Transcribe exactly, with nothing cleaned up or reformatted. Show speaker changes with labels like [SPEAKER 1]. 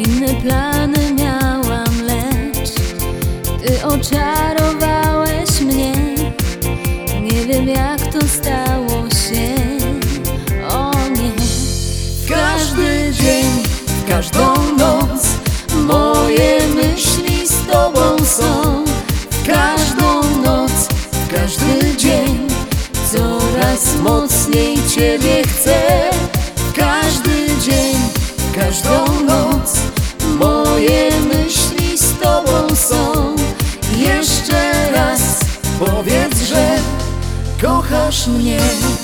[SPEAKER 1] Inne plany miałam, lecz Ty oczarowałeś mnie. Nie wiem, jak to stało się. O nie.
[SPEAKER 2] W każdy dzień, w każdą noc moje myśli z Tobą są. W każdą noc, w każdy dzień coraz mocniej Ciebie chcę. W każdy dzień, w każdą noc moje myśli z Tobą są. Jeszcze raz powiedz, że kochasz mnie.